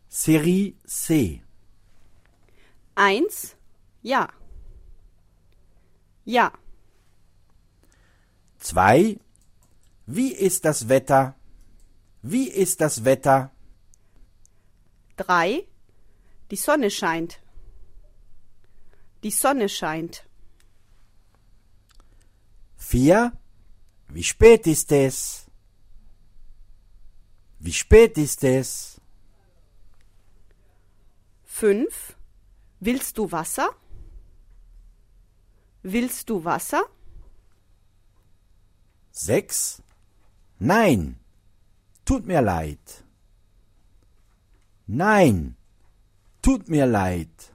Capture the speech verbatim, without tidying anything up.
Serie C. Eins, ja. Ja. Zwei. Wie ist das Wetter? Wie ist das Wetter? Drei, die Sonne scheint. Die Sonne scheint. Vier. Wie spät ist es? Wie spät ist es? Fünf, willst du Wasser? Willst du Wasser? Sechs. Nein. Tut mir leid. Nein. Tut mir leid.